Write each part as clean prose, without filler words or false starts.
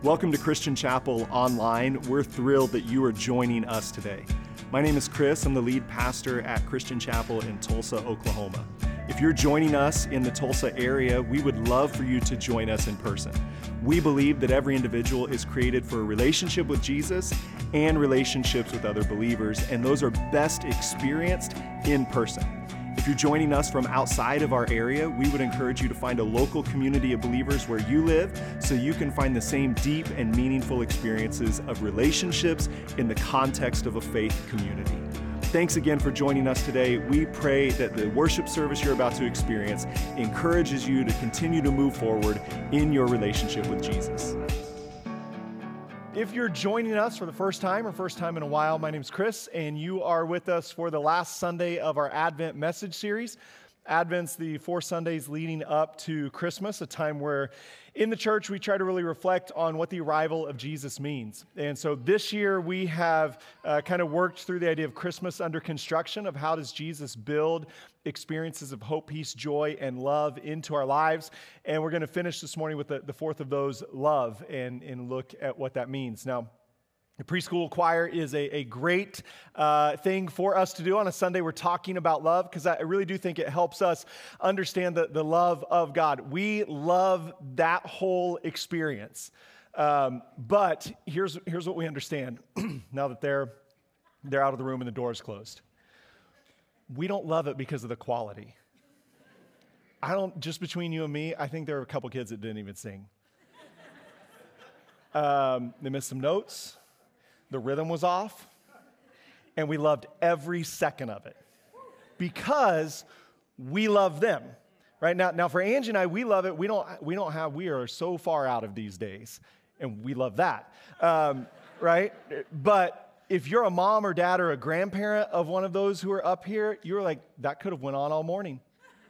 Welcome to Christian Chapel Online. We're thrilled that you are joining us today. My name is Chris. I'm the lead pastor at Christian Chapel in Tulsa, Oklahoma. If you're joining us in the Tulsa area, we would love for you to join us in person. We believe that every individual is created for a relationship with Jesus and relationships with other believers, and those are best experienced in person. If you're joining us from outside of our area, we would encourage you to find a local community of believers where you live so you can find the same deep and meaningful experiences of relationships in the context of a faith community. Thanks again for joining us today. We pray that the worship service you're about to experience encourages you to continue to move forward in your relationship with Jesus. If you're joining us for the first time or first time in a while, my name's Chris, and you are with us for the last Sunday of our Advent message series. Advent's the 4 Sundays leading up to Christmas, a time where in the church we try to really reflect on what the arrival of Jesus means. And so this year we have kind of worked through the idea of Christmas under construction, of how does Jesus build experiences of hope, peace, joy, and love into our lives. And we're going to finish this morning with the fourth of those, love, and look at what that means. Now, the preschool choir is a great thing for us to do on a Sunday. We're talking about love because I really do think it helps us understand the love of God. We love that whole experience. But here's what we understand now that they're out of the room and the door is closed. We don't love it because of the quality. Just between you and me, I think there are a couple kids that didn't even sing. They missed some notes. The rhythm was off, and we loved every second of it because we love them. Right now for Angie and I, we love it. We are so far out of these days, and we love that, right? But if you're a mom or dad or a grandparent of one of those who are up here, you're like, that could have went on all morning.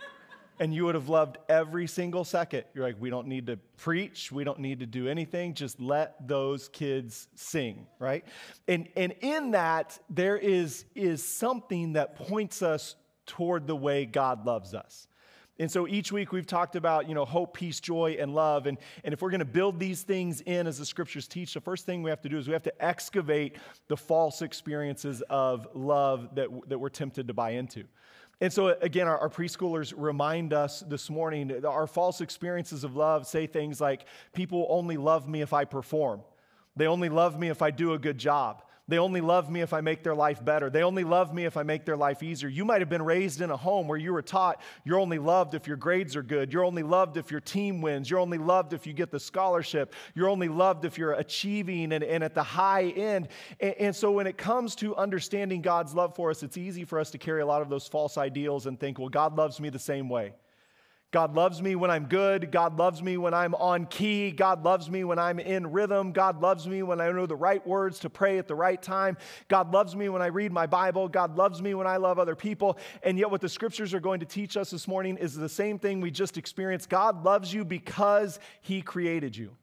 And you would have loved every single second. You're like, we don't need to preach. We don't need to do anything. Just let those kids sing, right? And in that, there is something that points us toward the way God loves us. And so each week we've talked about, hope, peace, joy, and love. And if we're going to build these things in as the scriptures teach, the first thing we have to do is we have to excavate the false experiences of love that we're tempted to buy into. And so, again, our preschoolers remind us this morning that our false experiences of love say things like, people only love me if I perform. They only love me if I do a good job. They only love me if I make their life better. They only love me if I make their life easier. You might have been raised in a home where you were taught you're only loved if your grades are good. You're only loved if your team wins. You're only loved if you get the scholarship. You're only loved if you're achieving and at the high end. And so when it comes to understanding God's love for us, it's easy for us to carry a lot of those false ideals and think, well, God loves me the same way. God loves me when I'm good. God loves me when I'm on key. God loves me when I'm in rhythm. God loves me when I know the right words to pray at the right time. God loves me when I read my Bible. God loves me when I love other people. And yet what the scriptures are going to teach us this morning is the same thing we just experienced. God loves you because He created you,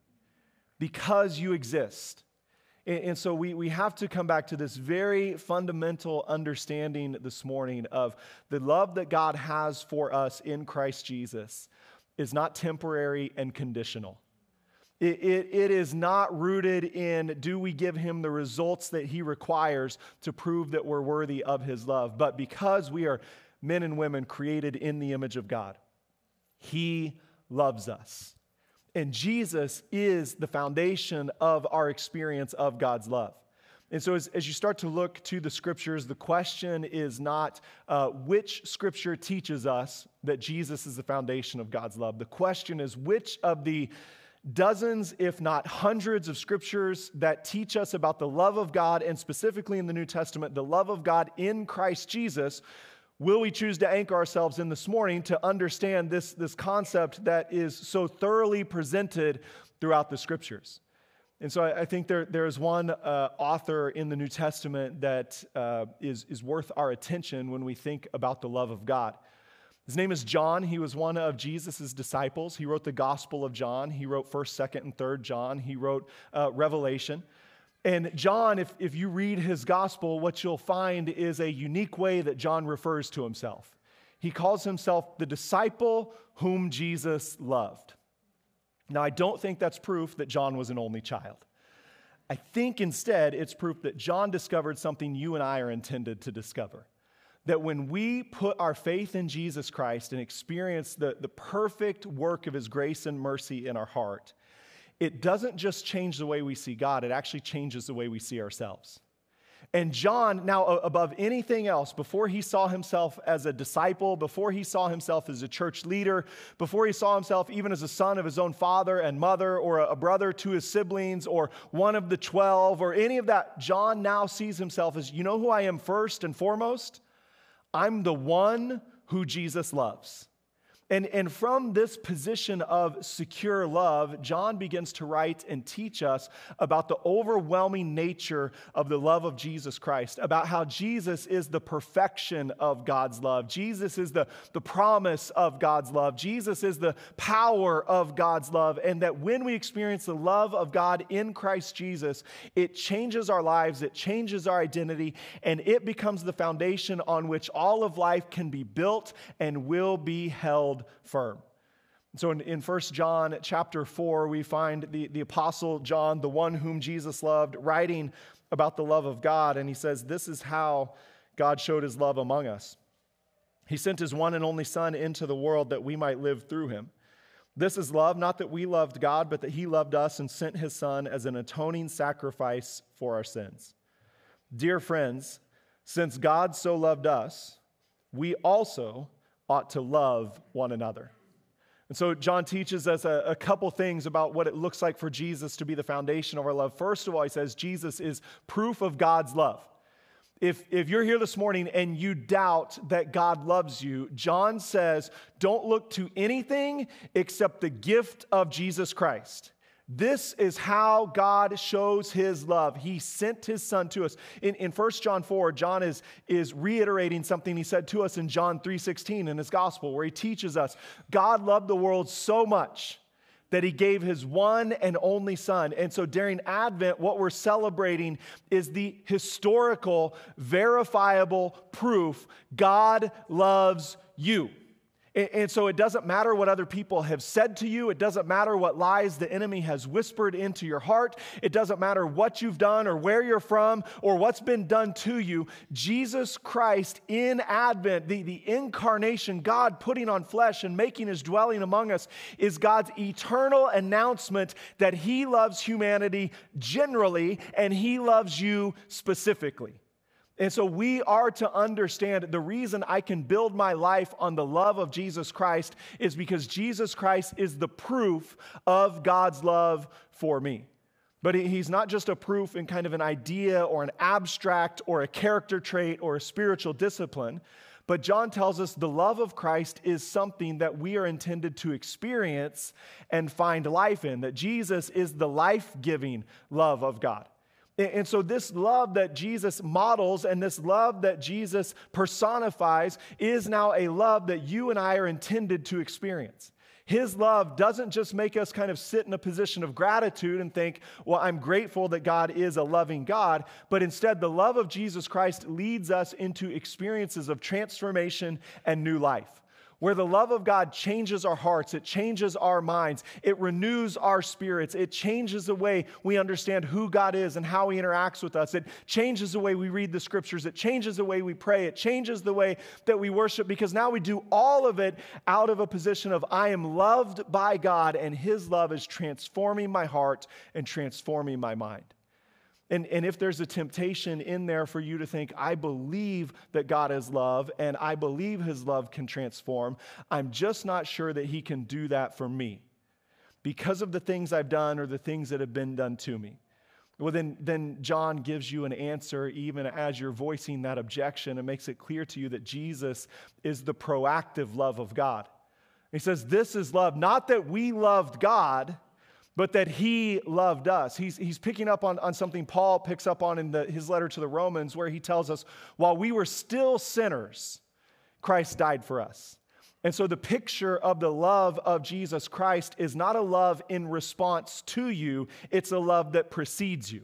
because you exist. And so we have to come back to this very fundamental understanding this morning of the love that God has for us in Christ Jesus is not temporary and conditional. It is not rooted in, do we give Him the results that He requires to prove that we're worthy of His love, but because we are men and women created in the image of God, He loves us. And Jesus is the foundation of our experience of God's love. And so as you start to look to the scriptures, the question is not which scripture teaches us that Jesus is the foundation of God's love. The question is which of the dozens, if not hundreds of scriptures that teach us about the love of God, and specifically in the New Testament, the love of God in Christ Jesus, will we choose to anchor ourselves in this morning to understand this concept that is so thoroughly presented throughout the scriptures? And so I think there is one author in the New Testament that is worth our attention when we think about the love of God. His name is John. He was one of Jesus' disciples. He wrote the Gospel of John. He wrote 1st, 2nd, and 3rd John. He wrote Revelation. And John, if you read his gospel, what you'll find is a unique way that John refers to himself. He calls himself the disciple whom Jesus loved. Now, I don't think that's proof that John was an only child. I think instead it's proof that John discovered something you and I are intended to discover. That when we put our faith in Jesus Christ and experience the perfect work of his grace and mercy in our heart, it doesn't just change the way we see God, it actually changes the way we see ourselves. And John, now above anything else, before he saw himself as a disciple, before he saw himself as a church leader, before he saw himself even as a son of his own father and mother, or a brother to his siblings, or one of the 12, or any of that, John now sees himself as, you know who I am first and foremost? I'm the one who Jesus loves. And from this position of secure love, John begins to write and teach us about the overwhelming nature of the love of Jesus Christ, about how Jesus is the perfection of God's love. Jesus is the promise of God's love. Jesus is the power of God's love. And that when we experience the love of God in Christ Jesus, it changes our lives, it changes our identity, and it becomes the foundation on which all of life can be built and will be held firm. So in 1 John chapter 4, we find the Apostle John, the one whom Jesus loved, writing about the love of God. And he says, this is how God showed his love among us. He sent his one and only Son into the world that we might live through him. This is love, not that we loved God, but that he loved us and sent his Son as an atoning sacrifice for our sins. Dear friends, since God so loved us, we also ought to love one another. And so John teaches us a couple things about what it looks like for Jesus to be the foundation of our love. First of all, he says Jesus is proof of God's love. If you're here this morning and you doubt that God loves you, John says, don't look to anything except the gift of Jesus Christ. This is how God shows his love. He sent his Son to us. In 1 John 4, John is reiterating something he said to us in John 3:16 in his gospel, where he teaches us God loved the world so much that he gave his one and only Son. And so during Advent, what we're celebrating is the historical, verifiable proof God loves you. And so it doesn't matter what other people have said to you. It doesn't matter what lies the enemy has whispered into your heart. It doesn't matter what you've done or where you're from or what's been done to you. Jesus Christ in Advent, the incarnation, God putting on flesh and making his dwelling among us, is God's eternal announcement that he loves humanity generally and he loves you specifically. And so we are to understand the reason I can build my life on the love of Jesus Christ is because Jesus Christ is the proof of God's love for me. But he's not just a proof in kind of an idea or an abstract or a character trait or a spiritual discipline. But John tells us the love of Christ is something that we are intended to experience and find life in, that Jesus is the life-giving love of God. And so this love that Jesus models and this love that Jesus personifies is now a love that you and I are intended to experience. His love doesn't just make us kind of sit in a position of gratitude and think, well, I'm grateful that God is a loving God, but instead the love of Jesus Christ leads us into experiences of transformation and new life, where the love of God changes our hearts, it changes our minds, it renews our spirits, it changes the way we understand who God is and how he interacts with us, it changes the way we read the scriptures, it changes the way we pray, it changes the way that we worship, because now we do all of it out of a position of I am loved by God and his love is transforming my heart and transforming my mind. And if there's a temptation in there for you to think, I believe that God is love and I believe his love can transform, I'm just not sure that he can do that for me because of the things I've done or the things that have been done to me. Well, then John gives you an answer even as you're voicing that objection and makes it clear to you that Jesus is the proactive love of God. He says, this is love, not that we loved God, but that he loved us. He's picking up on something Paul picks up on in his letter to the Romans, where he tells us, while we were still sinners, Christ died for us. And so the picture of the love of Jesus Christ is not a love in response to you, it's a love that precedes you.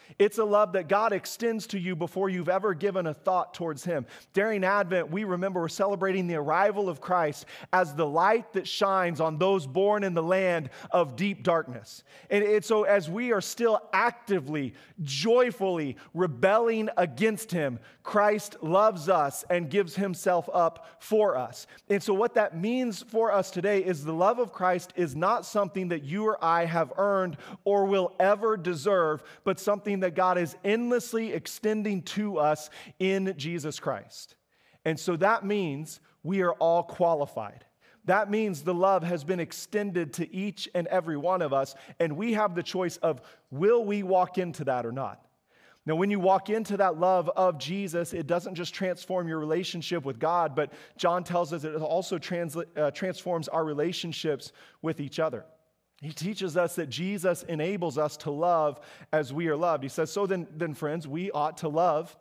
It's a love that God extends to you before you've ever given a thought towards him. During Advent, we remember we're celebrating the arrival of Christ as the light that shines on those born in the land of deep darkness. And so as we are still actively, joyfully rebelling against him, Christ loves us and gives himself up for us. And so what that means for us today is the love of Christ is not something that you or I have earned or will ever deserve, but something that God is endlessly extending to us in Jesus Christ. And so that means we are all qualified. That means the love has been extended to each and every one of us, and we have the choice of will we walk into that or not. Now, when you walk into that love of Jesus, it doesn't just transform your relationship with God, but John tells us it also transforms our relationships with each other. He teaches us that Jesus enables us to love as we are loved. He says, so then friends, we ought to love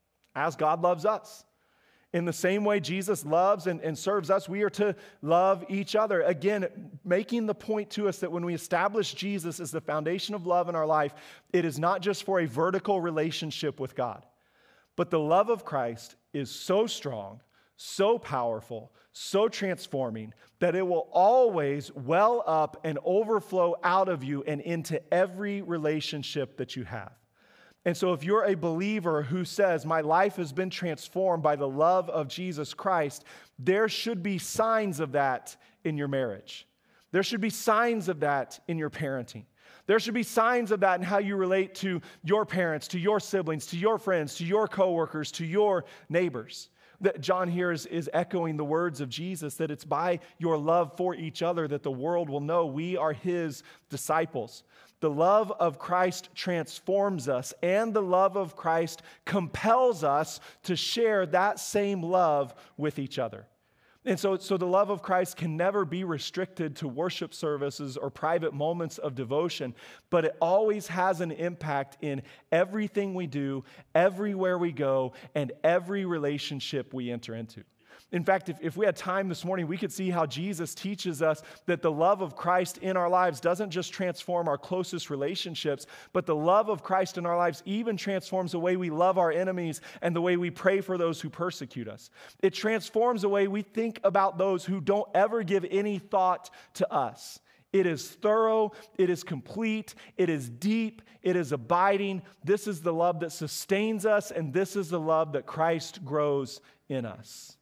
as God loves us. In the same way Jesus loves and serves us, we are to love each other. Again, making the point to us that when we establish Jesus as the foundation of love in our life, it is not just for a vertical relationship with God, but the love of Christ is so strong, so powerful, so transforming that it will always well up and overflow out of you and into every relationship that you have. And so if you're a believer who says, my life has been transformed by the love of Jesus Christ, there should be signs of that in your marriage. There should be signs of that in your parenting. There should be signs of that in how you relate to your parents, to your siblings, to your friends, to your coworkers, to your neighbors. That John here is echoing the words of Jesus, that it's by your love for each other that the world will know we are his disciples. The love of Christ transforms us, and the love of Christ compels us to share that same love with each other. And so the love of Christ can never be restricted to worship services or private moments of devotion, but it always has an impact in everything we do, everywhere we go, and every relationship we enter into. In fact, if we had time this morning, we could see how Jesus teaches us that the love of Christ in our lives doesn't just transform our closest relationships, but the love of Christ in our lives even transforms the way we love our enemies and the way we pray for those who persecute us. It transforms the way we think about those who don't ever give any thought to us. It is thorough, it is complete, it is deep, it is abiding. This is the love that sustains us, and this is the love that Christ grows in us.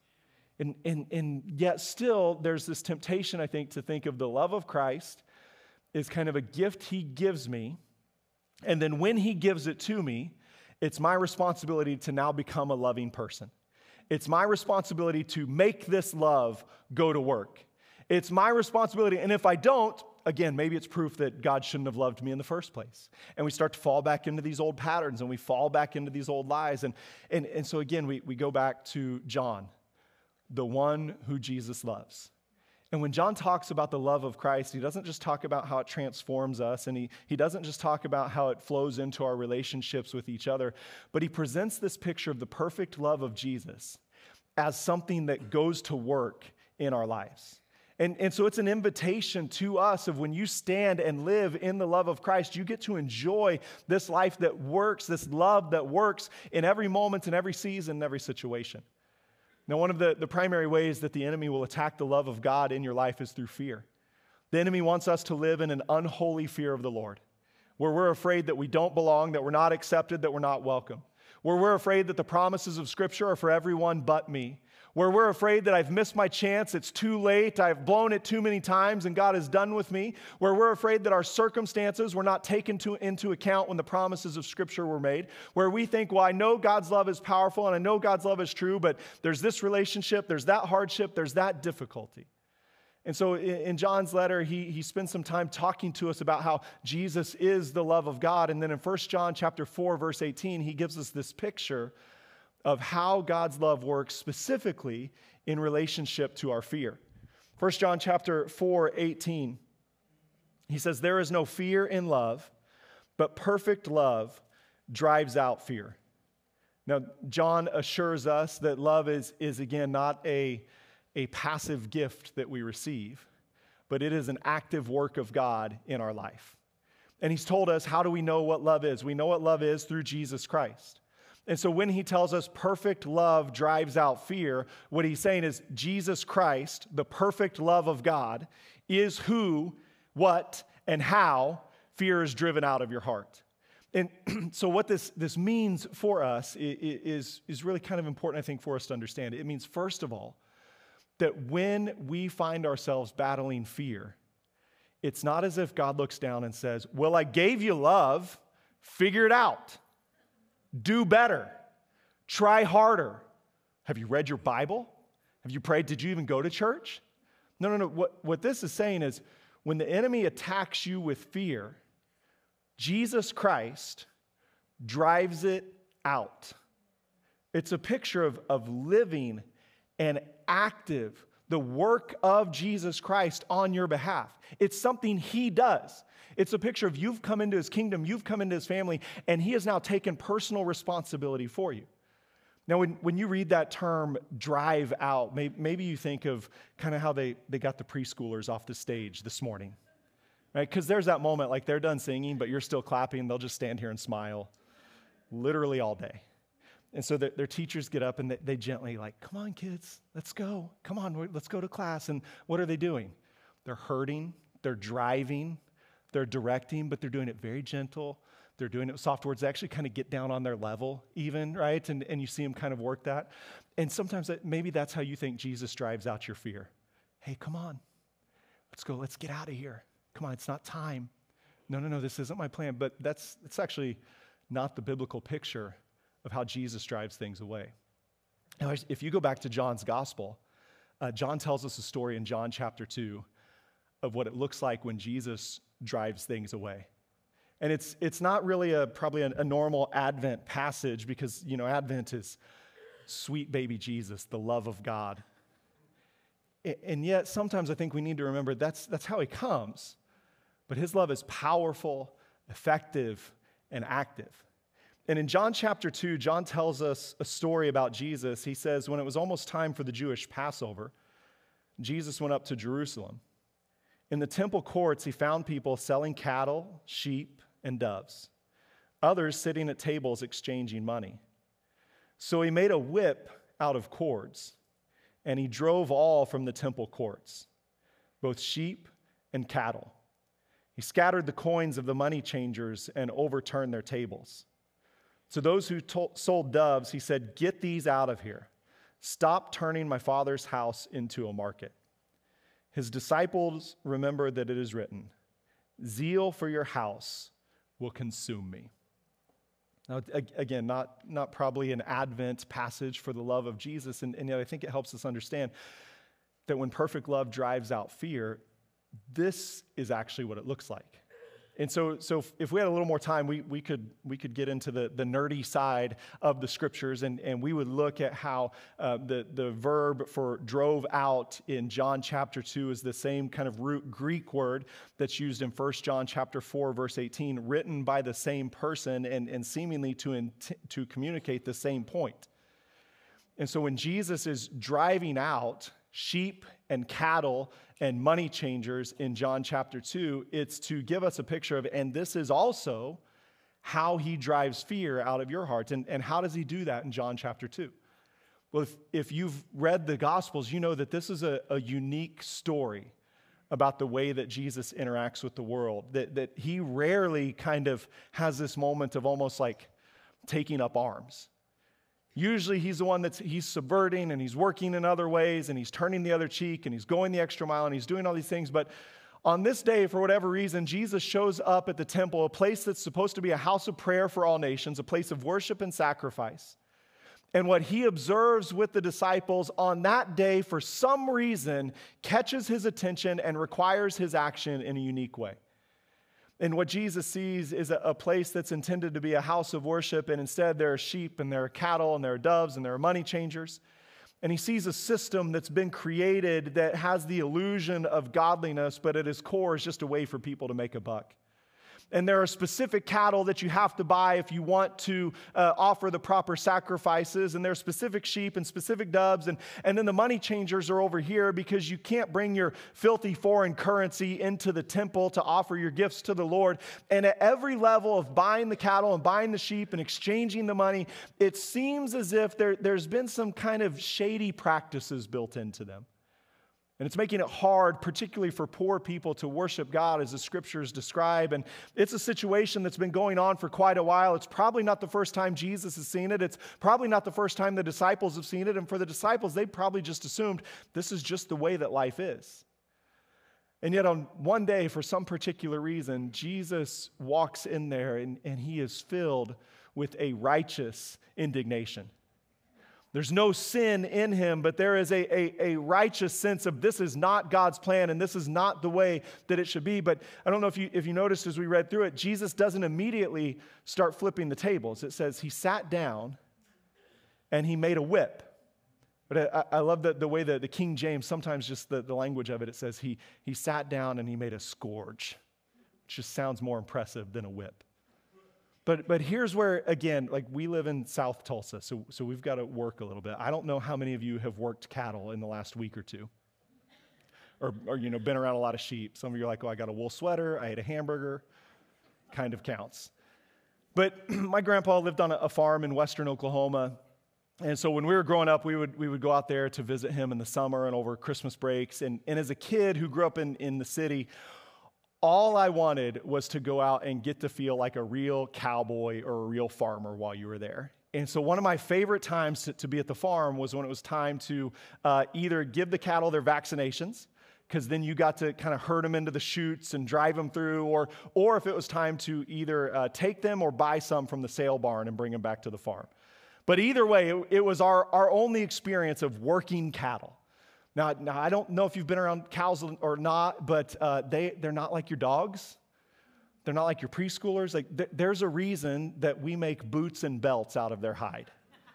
And yet still, there's this temptation, I think, to think of the love of Christ as kind of a gift he gives me. And then when he gives it to me, it's my responsibility to now become a loving person. It's my responsibility to make this love go to work. It's my responsibility. And if I don't, again, maybe it's proof that God shouldn't have loved me in the first place. And we start to fall back into these old patterns, and we fall back into these old lies. And so again, we go back to John, the one who Jesus loves. And when John talks about the love of Christ, he doesn't just talk about how it transforms us, and he doesn't just talk about how it flows into our relationships with each other, but he presents this picture of the perfect love of Jesus as something that goes to work in our lives. And so it's an invitation to us of when you stand and live in the love of Christ, you get to enjoy this life that works, this love that works in every moment, in every season, in every situation. Now, one of the primary ways that the enemy will attack the love of God in your life is through fear. The enemy wants us to live in an unholy fear of the Lord, where we're afraid that we don't belong, that we're not accepted, that we're not welcome, where we're afraid that the promises of Scripture are for everyone but me, where we're afraid that I've missed my chance, it's too late, I've blown it too many times, and God is done with me, where we're afraid that our circumstances were not taken into account when the promises of Scripture were made, where we think, well, I know God's love is powerful, and I know God's love is true, but there's this relationship, there's that hardship, there's that difficulty. And so in John's letter, he spends some time talking to us about how Jesus is the love of God, and then in 1 John chapter 4, verse 18, he gives us this picture of how God's love works specifically in relationship to our fear. 1 John chapter 4, 18, he says, there is no fear in love, but perfect love drives out fear. Now, John assures us that love is again, not a passive gift that we receive, but it is an active work of God in our life. And he's told us, how do we know what love is? We know what love is through Jesus Christ. And so when he tells us perfect love drives out fear, what he's saying is Jesus Christ, the perfect love of God, is who, what, and how fear is driven out of your heart. And so what this means for us is really kind of important, I think, for us to understand. It means, first of all, that when we find ourselves battling fear, it's not as if God looks down and says, well, I gave you love, figure it out, do better, try harder. Have you read your Bible? Have you prayed? Did you even go to church? No. What this is saying is when the enemy attacks you with fear, Jesus Christ drives it out. It's a picture of living and active, the work of Jesus Christ on your behalf. It's something he does. It's a picture of you've come into his kingdom, you've come into his family, and he has now taken personal responsibility for you. Now, when you read that term, drive out, maybe you think of kind of how they got the preschoolers off the stage this morning, right? Because there's that moment, like they're done singing, but you're still clapping. They'll just stand here and smile literally all day. And so their teachers get up and they gently like, come on, kids, let's go. Come on, let's go to class. And what are they doing? They're herding, they're driving, they're directing, but they're doing it very gentle. They're doing it with soft words. They actually kind of get down on their level even, right? And you see them kind of work that. And sometimes maybe that's how you think Jesus drives out your fear. Hey, come on. Let's go. Let's get out of here. Come on, it's not time. No, this isn't my plan. But it's actually not the biblical picture of how Jesus drives things away. Now, if you go back to John's gospel, John tells us a story in John chapter 2 of what it looks like when Jesus drives things away. And it's not really probably a normal Advent passage because, Advent is sweet baby Jesus, the love of God. And yet sometimes I think we need to remember that's how he comes. But his love is powerful, effective, and active. And in John chapter 2, John tells us a story about Jesus. He says, when it was almost time for the Jewish Passover, Jesus went up to Jerusalem. In the temple courts, he found people selling cattle, sheep, and doves, others sitting at tables exchanging money. So he made a whip out of cords, and he drove all from the temple courts, both sheep and cattle. He scattered the coins of the money changers and overturned their tables. To those who sold doves, he said, "Get these out of here. Stop turning my Father's house into a market." His disciples remembered that it is written, "Zeal for your house will consume me." Now, again, not probably an Advent passage for the love of Jesus, and yet I think it helps us understand that when perfect love drives out fear, this is actually what it looks like. And so if we had a little more time, we could get into the nerdy side of the scriptures, and we would look at how the verb for drove out in John chapter 2 is the same kind of root Greek word that's used in 1 John chapter 4, verse 18, written by the same person and seemingly to communicate the same point. And so when Jesus is driving out sheep and cattle and money changers in John chapter 2, it's to give us a picture of, and this is also how he drives fear out of your heart. And how does he do that in John chapter 2? Well, if you've read the Gospels, you know that this is a unique story about the way that Jesus interacts with the world, that he rarely kind of has this moment of almost like taking up arms. Usually he's the one he's subverting and he's working in other ways and he's turning the other cheek and he's going the extra mile and he's doing all these things. But on this day, for whatever reason, Jesus shows up at the temple, a place that's supposed to be a house of prayer for all nations, a place of worship and sacrifice. And what he observes with the disciples on that day, for some reason, catches his attention and requires his action in a unique way. And what Jesus sees is a place that's intended to be a house of worship, and instead there are sheep and there are cattle and there are doves and there are money changers. And he sees a system that's been created that has the illusion of godliness, but at its core is just a way for people to make a buck. And there are specific cattle that you have to buy if you want to offer the proper sacrifices. And there are specific sheep and specific doves. And then the money changers are over here because you can't bring your filthy foreign currency into the temple to offer your gifts to the Lord. And at every level of buying the cattle and buying the sheep and exchanging the money, it seems as if there's been some kind of shady practices built into them. And it's making it hard, particularly for poor people, to worship God as the scriptures describe. And it's a situation that's been going on for quite a while. It's probably not the first time Jesus has seen it. It's probably not the first time the disciples have seen it. And for the disciples, they probably just assumed this is just the way that life is. And yet on one day, for some particular reason, Jesus walks in there and he is filled with a righteous indignation. There's no sin in him, but there is a righteous sense of this is not God's plan and this is not the way that it should be. But I don't know if you noticed as we read through it, Jesus doesn't immediately start flipping the tables. It says he sat down and he made a whip. But I love the way that the King James, sometimes just the language of it, it says he sat down and he made a scourge, which just sounds more impressive than a whip. But here's where, again, like we live in South Tulsa, so we've got to work a little bit. I don't know how many of you have worked cattle in the last week or two, or been around a lot of sheep. Some of you are like, oh, I got a wool sweater, I ate a hamburger, kind of counts. But my grandpa lived on a farm in western Oklahoma, and so when we were growing up, we would go out there to visit him in the summer and over Christmas breaks. And as a kid who grew up in the city, all I wanted was to go out and get to feel like a real cowboy or a real farmer while you were there. And so one of my favorite times to be at the farm was when it was time to either give the cattle their vaccinations, because then you got to kind of herd them into the chutes and drive them through, or if it was time to either take them or buy some from the sale barn and bring them back to the farm. But either way, it was our only experience of working cattle. Now, I don't know if you've been around cows or not, but they're not like your dogs. They're not like your preschoolers. Like there's a reason that we make boots and belts out of their hide.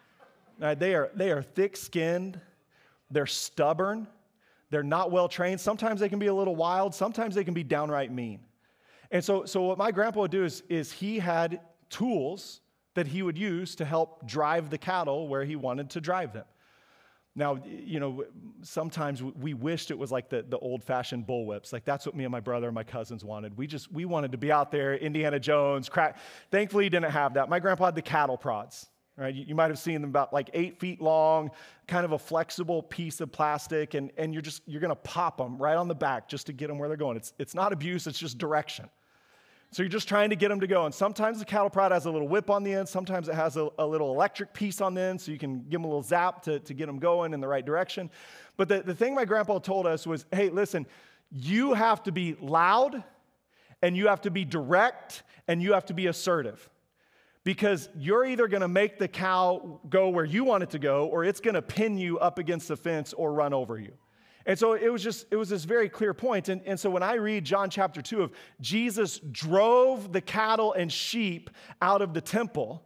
They are thick-skinned. They're stubborn. They're not well-trained. Sometimes they can be a little wild. Sometimes they can be downright mean. And so what my grandpa would do is he had tools that he would use to help drive the cattle where he wanted to drive them. Now, sometimes we wished it was like the old-fashioned bullwhips. Like that's what me and my brother and my cousins wanted. We wanted to be out there, Indiana Jones, crack. Thankfully, he didn't have that. My grandpa had the cattle prods. Right? You might have seen them about like 8 feet long, kind of a flexible piece of plastic, and you're going to pop them right on the back just to get them where they're going. It's not abuse, it's just direction. So you're just trying to get them to go. And sometimes the cattle prod has a little whip on the end. Sometimes it has a little electric piece on the end, so you can give them a little zap to get them going in the right direction. But the thing my grandpa told us was, hey, listen, you have to be loud, and you have to be direct, and you have to be assertive. Because you're either going to make the cow go where you want it to go, or it's going to pin you up against the fence or run over you. And so it was this very clear point. And so when I read John chapter 2 of Jesus drove the cattle and sheep out of the temple,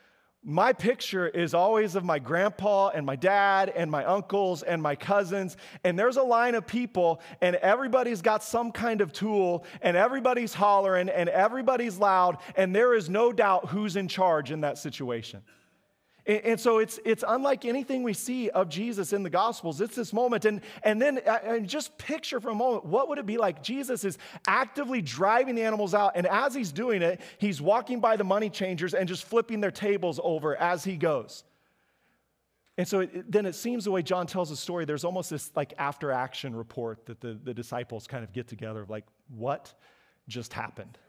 my picture is always of my grandpa and my dad and my uncles and my cousins. And there's a line of people and everybody's got some kind of tool and everybody's hollering and everybody's loud. And there is no doubt who's in charge in that situation. And so it's unlike anything we see of Jesus in the Gospels. It's this moment. And then just picture for a moment, what would it be like? Jesus is actively driving the animals out. And as he's doing it, he's walking by the money changers and just flipping their tables over as he goes. And so then it seems the way John tells the story, there's almost this like after action report that the disciples kind of get together of like, what just happened?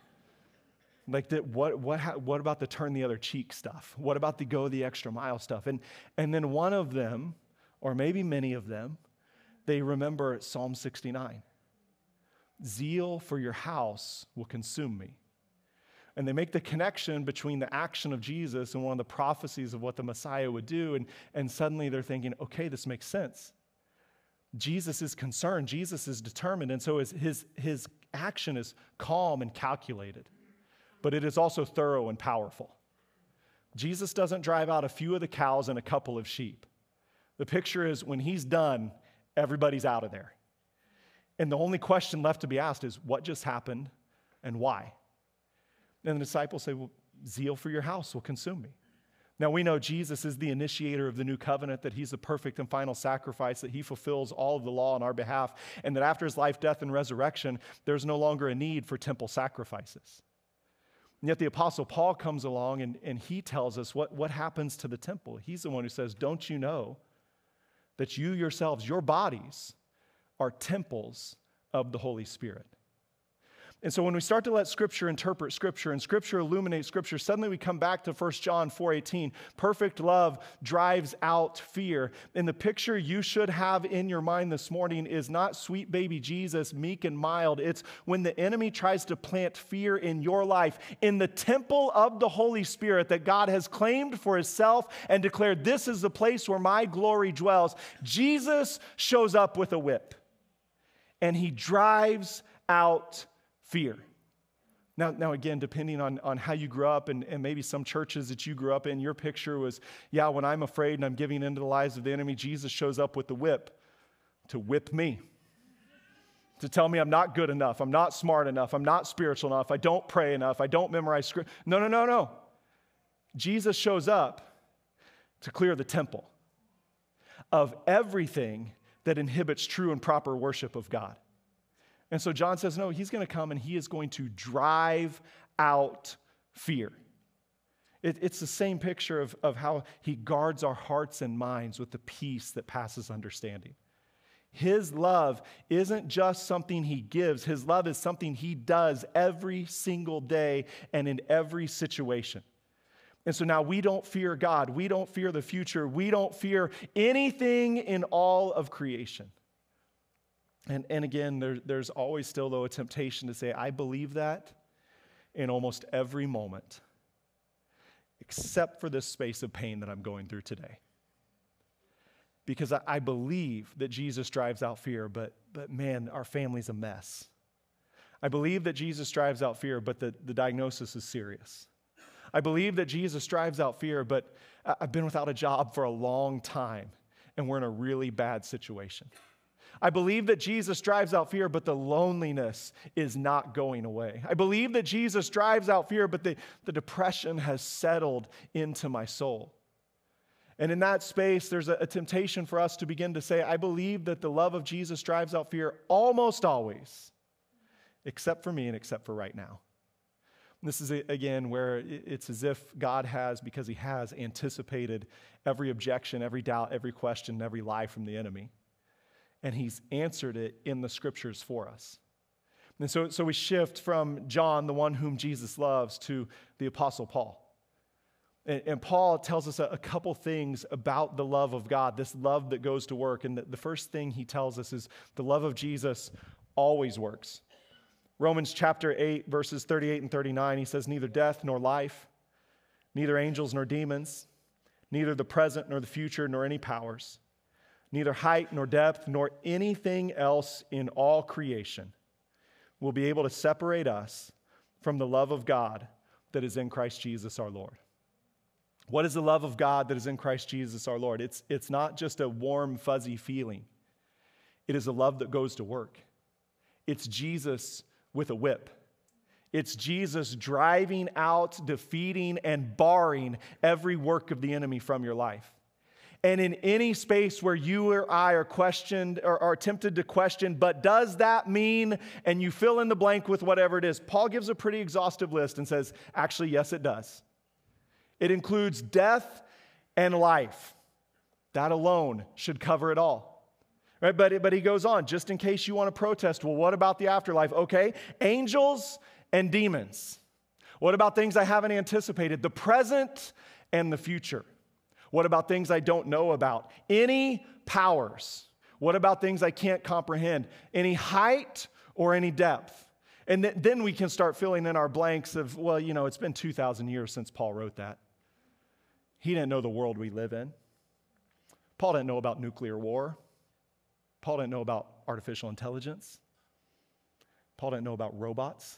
Like, what about the turn the other cheek stuff? What about the go the extra mile stuff? And then one of them, or maybe many of them, they remember Psalm 69. Zeal for your house will consume me. And they make the connection between the action of Jesus and one of the prophecies of what the Messiah would do. And suddenly they're thinking, okay, this makes sense. Jesus is concerned. Jesus is determined. And so his action is calm and calculated. But it is also thorough and powerful. Jesus doesn't drive out a few of the cows and a couple of sheep. The picture is when he's done, everybody's out of there. And the only question left to be asked is, what just happened and why? And the disciples say, well, zeal for your house will consume me. Now, we know Jesus is the initiator of the new covenant, that he's the perfect and final sacrifice, that he fulfills all of the law on our behalf, and that after his life, death, and resurrection, there's no longer a need for temple sacrifices. And yet the Apostle Paul comes along and he tells us what happens to the temple. He's the one who says, don't you know that you yourselves, your bodies, are temples of the Holy Spirit? And so when we start to let Scripture interpret Scripture and Scripture illuminate Scripture, suddenly we come back to 1 John 4:18. Perfect love drives out fear. And the picture you should have in your mind this morning is not sweet baby Jesus, meek and mild. It's when the enemy tries to plant fear in your life, in the temple of the Holy Spirit that God has claimed for himself and declared, this is the place where my glory dwells. Jesus shows up with a whip and he drives out fear. Now again, depending on how you grew up and maybe some churches that you grew up in, your picture was, yeah, when I'm afraid and I'm giving into the lies of the enemy, Jesus shows up with the whip to whip me, to tell me I'm not good enough, I'm not smart enough, I'm not spiritual enough, I don't pray enough, I don't memorize scripture. No. Jesus shows up to clear the temple of everything that inhibits true and proper worship of God. And so John says, no, he's going to come and he is going to drive out fear. It's the same picture of how he guards our hearts and minds with the peace that passes understanding. His love isn't just something he gives. His love is something he does every single day and in every situation. And so now we don't fear God. We don't fear the future. We don't fear anything in all of creation. And again, there's always still, though, a temptation to say, I believe that in almost every moment, except for this space of pain that I'm going through today. Because I believe that Jesus drives out fear, but man, our family's a mess. I believe that Jesus drives out fear, but the diagnosis is serious. I believe that Jesus drives out fear, but I've been without a job for a long time, and we're in a really bad situation. I believe that Jesus drives out fear, but the loneliness is not going away. I believe that Jesus drives out fear, but the depression has settled into my soul. And in that space, there's a temptation for us to begin to say, I believe that the love of Jesus drives out fear almost always, except for me and except for right now. And this is, again, where it's as if God has, because he has, anticipated every objection, every doubt, every question, every lie from the enemy. And he's answered it in the scriptures for us. And so we shift from John, the one whom Jesus loves, to the Apostle Paul. And Paul tells us a couple things about the love of God, this love that goes to work. And the first thing he tells us is the love of Jesus always works. Romans chapter 8, verses 38 and 39, he says, neither death nor life, neither angels nor demons, neither the present nor the future nor any powers, neither height nor depth nor anything else in all creation will be able to separate us from the love of God that is in Christ Jesus our Lord. What is the love of God that is in Christ Jesus our Lord? It's not just a warm, fuzzy feeling. It is a love that goes to work. It's Jesus with a whip. It's Jesus driving out, defeating, and barring every work of the enemy from your life. And in any space where you or I are questioned or are tempted to question, but does that mean, and you fill in the blank with whatever it is, Paul gives a pretty exhaustive list and says, actually, yes, it does. It includes death and life. That alone should cover it all. Right? But he goes on, just in case you want to protest, well, what about the afterlife? Okay, angels and demons. What about things I haven't anticipated? The present and the future. What about things I don't know about? Any powers? What about things I can't comprehend? Any height or any depth? And then we can start filling in our blanks of, well, it's been 2,000 years since Paul wrote that. He didn't know the world we live in. Paul didn't know about nuclear war. Paul didn't know about artificial intelligence. Paul didn't know about robots.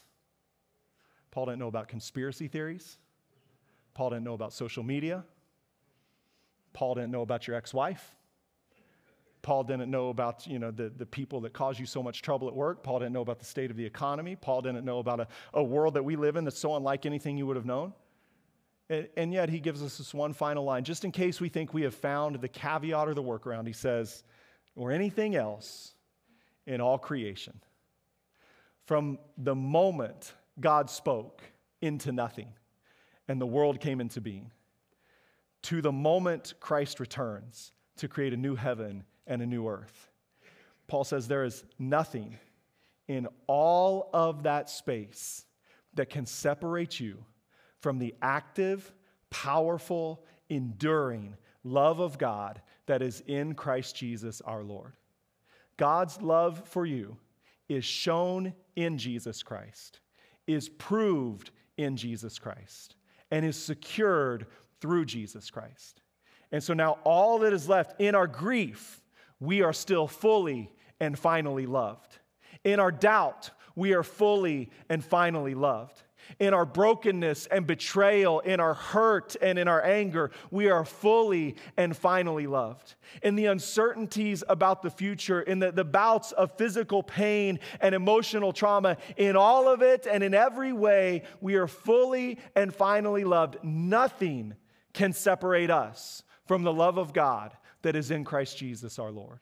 Paul didn't know about conspiracy theories. Paul didn't know about social media. Paul didn't know about your ex-wife. Paul didn't know about, the people that cause you so much trouble at work. Paul didn't know about the state of the economy. Paul didn't know about a world that we live in that's so unlike anything you would have known. And yet he gives us this one final line, just in case we think we have found the caveat or the workaround. He says, or anything else in all creation. From the moment God spoke into nothing and the world came into being, to the moment Christ returns to create a new heaven and a new earth. Paul says there is nothing in all of that space that can separate you from the active, powerful, enduring love of God that is in Christ Jesus our Lord. God's love for you is shown in Jesus Christ, is proved in Jesus Christ, and is secured through Jesus Christ. And so now all that is left in our grief, we are still fully and finally loved. In our doubt, we are fully and finally loved. In our brokenness and betrayal, in our hurt and in our anger, we are fully and finally loved. In the uncertainties about the future, in the bouts of physical pain and emotional trauma, in all of it and in every way, we are fully and finally loved. Nothing can separate us from the love of God that is in Christ Jesus our Lord.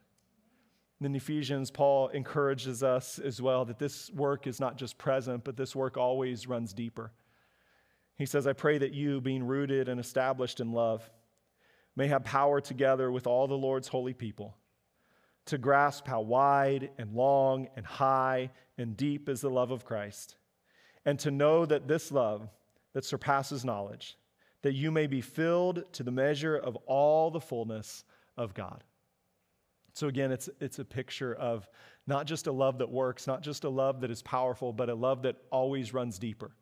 In Ephesians, Paul encourages us as well that this work is not just present, but this work always runs deeper. He says, I pray that you, being rooted and established in love, may have power together with all the Lord's holy people to grasp how wide and long and high and deep is the love of Christ, and to know that this love that surpasses knowledge, that you may be filled to the measure of all the fullness of God. So again, it's a picture of not just a love that works, not just a love that is powerful, but a love that always runs deeper.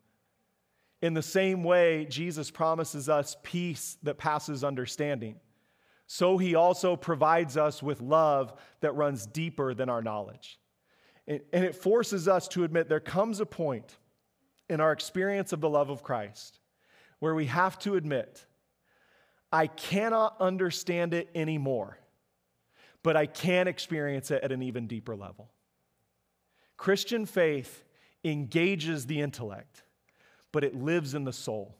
In the same way, Jesus promises us peace that passes understanding. So he also provides us with love that runs deeper than our knowledge. And it forces us to admit there comes a point in our experience of the love of Christ where we have to admit, I cannot understand it anymore, but I can experience it at an even deeper level. Christian faith engages the intellect, but it lives in the soul.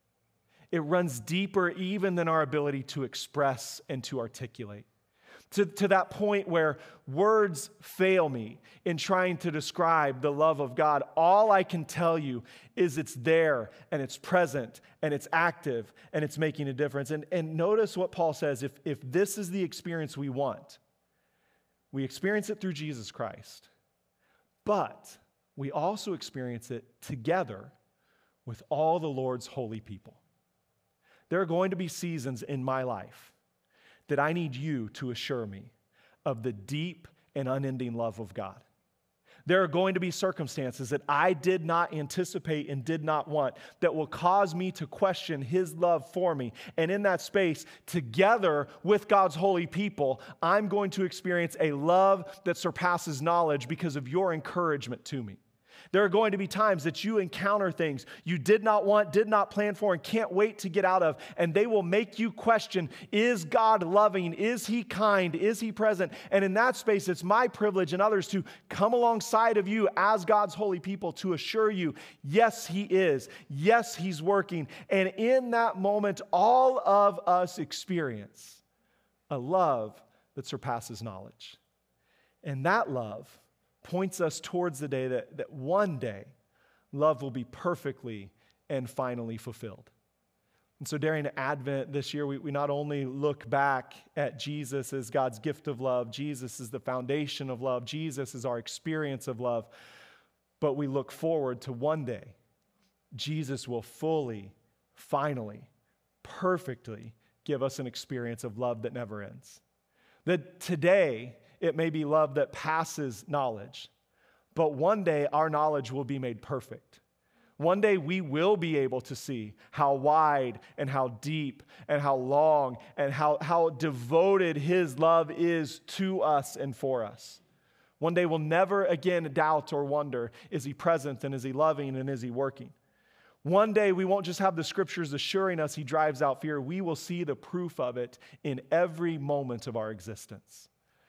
It runs deeper even than our ability to express and to articulate. To that point where words fail me in trying to describe the love of God. All I can tell you is it's there and it's present and it's active and it's making a difference. And notice what Paul says, if this is the experience we want, we experience it through Jesus Christ, but we also experience it together with all the Lord's holy people. There are going to be seasons in my life that I need you to assure me of the deep and unending love of God. There are going to be circumstances that I did not anticipate and did not want that will cause me to question his love for me. And in that space, together with God's holy people, I'm going to experience a love that surpasses knowledge because of your encouragement to me. There are going to be times that you encounter things you did not want, did not plan for, and can't wait to get out of, and they will make you question, is God loving? Is he kind? Is he present? And in that space, it's my privilege and others to come alongside of you as God's holy people to assure you, yes, he is. Yes, he's working. And in that moment, all of us experience a love that surpasses knowledge. And that love points us towards the day that one day love will be perfectly and finally fulfilled. And so during Advent this year, we not only look back at Jesus as God's gift of love, Jesus is the foundation of love, Jesus is our experience of love, but we look forward to one day Jesus will fully, finally, perfectly give us an experience of love that never ends. That today, it may be love that passes knowledge, but one day our knowledge will be made perfect. One day we will be able to see how wide and how deep and how long and how devoted his love is to us and for us. One day we'll never again doubt or wonder, is he present and is he loving and is he working? One day we won't just have the scriptures assuring us he drives out fear. We will see the proof of it in every moment of our existence.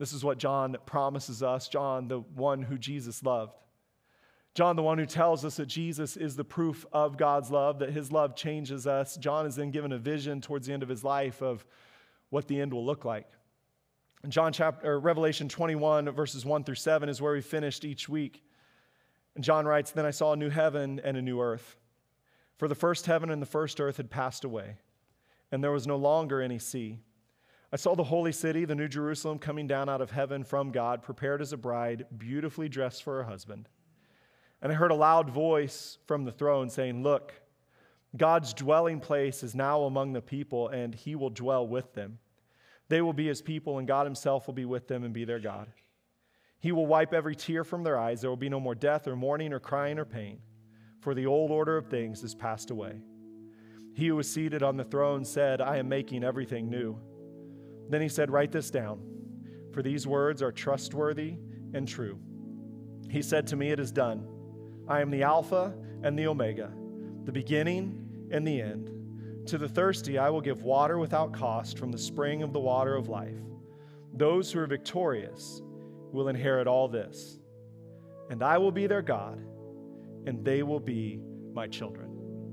This is what John promises us, John, the one who Jesus loved. John, the one who tells us that Jesus is the proof of God's love, that his love changes us. John is then given a vision towards the end of his life of what the end will look like. Revelation 21, verses 1 through 7 is where we finished each week. And John writes, "Then I saw a new heaven and a new earth. For the first heaven and the first earth had passed away, and there was no longer any sea. I saw the holy city, the new Jerusalem, coming down out of heaven from God, prepared as a bride, beautifully dressed for her husband. And I heard a loud voice from the throne saying, 'Look, God's dwelling place is now among the people, and he will dwell with them. They will be his people, and God himself will be with them and be their God. He will wipe every tear from their eyes. There will be no more death or mourning or crying or pain, for the old order of things has passed away.' He who was seated on the throne said, 'I am making everything new.' Then he said, 'Write this down, for these words are trustworthy and true.' He said to me, 'It is done. I am the Alpha and the Omega, the beginning and the end. To the thirsty I will give water without cost from the spring of the water of life. Those who are victorious will inherit all this, and I will be their God, and they will be my children."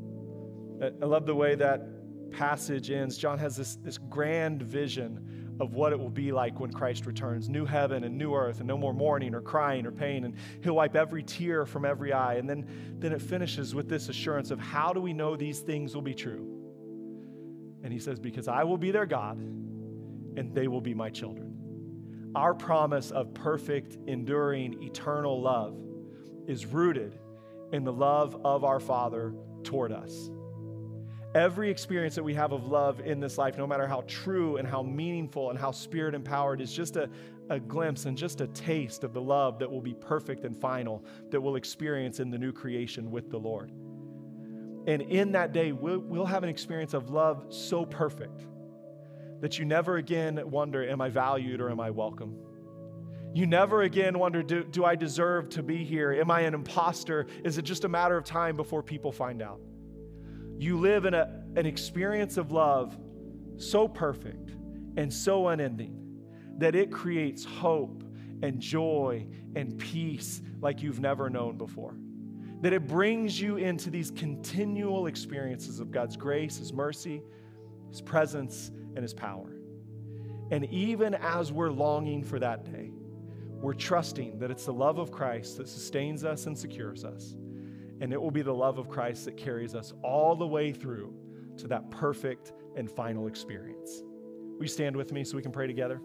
I love the way that passage ends. John has this grand vision of what it will be like when Christ returns. New heaven and new earth, and no more mourning or crying or pain, and he'll wipe every tear from every eye. And then it finishes with this assurance of how do we know these things will be true? And he says, "Because I will be their God, and they will be my children." Our promise of perfect, enduring, eternal love is rooted in the love of our Father toward us. Every experience that we have of love in this life, no matter how true and how meaningful and how spirit-empowered, is just a glimpse and just a taste of the love that will be perfect and final, that we'll experience in the new creation with the Lord. And in that day, we'll have an experience of love so perfect that you never again wonder, am I valued or am I welcome? You never again wonder, do I deserve to be here? Am I an imposter? Is it just a matter of time before people find out? You live in an experience of love so perfect and so unending that it creates hope and joy and peace like you've never known before. That it brings you into these continual experiences of God's grace, his mercy, his presence, and his power. And even as we're longing for that day, we're trusting that it's the love of Christ that sustains us and secures us. And it will be the love of Christ that carries us all the way through to that perfect and final experience. Will you stand with me so we can pray together?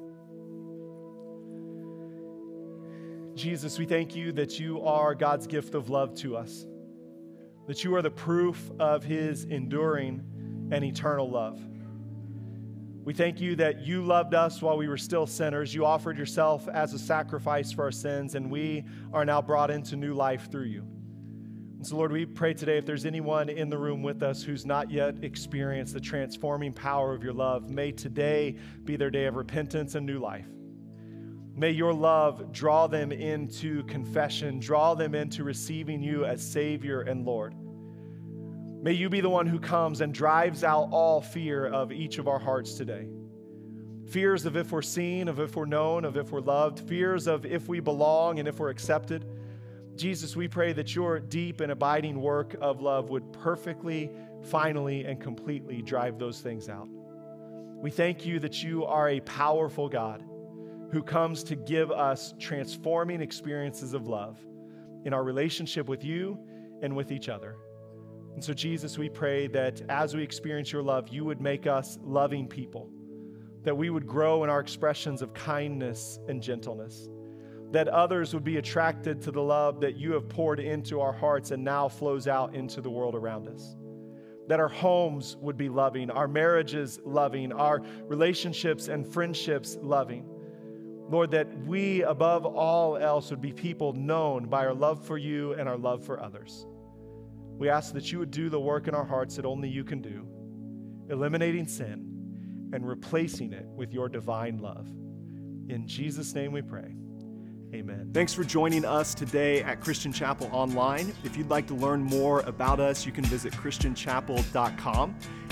Jesus, we thank you that you are God's gift of love to us, that you are the proof of his enduring and eternal love. We thank you that you loved us while we were still sinners. You offered yourself as a sacrifice for our sins, and we are now brought into new life through you. And so, Lord, we pray today if there's anyone in the room with us who's not yet experienced the transforming power of your love, may today be their day of repentance and new life. May your love draw them into confession, draw them into receiving you as Savior and Lord. May you be the one who comes and drives out all fear of each of our hearts today. Fears of if we're seen, of if we're known, of if we're loved, fears of if we belong and if we're accepted. Jesus, we pray that your deep and abiding work of love would perfectly, finally, and completely drive those things out. We thank you that you are a powerful God who comes to give us transforming experiences of love in our relationship with you and with each other. And so, Jesus, we pray that as we experience your love, you would make us loving people, that we would grow in our expressions of kindness and gentleness, that others would be attracted to the love that you have poured into our hearts and now flows out into the world around us, that our homes would be loving, our marriages loving, our relationships and friendships loving. Lord, that we, above all else, would be people known by our love for you and our love for others. We ask that you would do the work in our hearts that only you can do, eliminating sin and replacing it with your divine love. In Jesus' name we pray. Amen. Thanks for joining us today at Christian Chapel Online. If you'd like to learn more about us, you can visit christianchapel.com.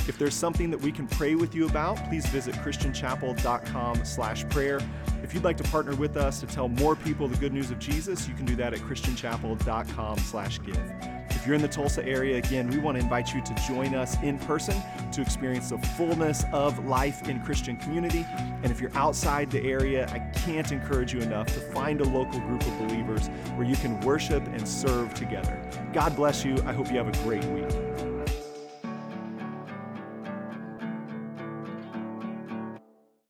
If there's something that we can pray with you about, please visit christianchapel.com/prayer. If you'd like to partner with us to tell more people the good news of Jesus, you can do that at christianchapel.com/give. If you're in the Tulsa area, again, we want to invite you to join us in person to experience the fullness of life in Christian community. And if you're outside the area, I can't encourage you enough to find a local group of believers where you can worship and serve together. God bless you. I hope you have a great week.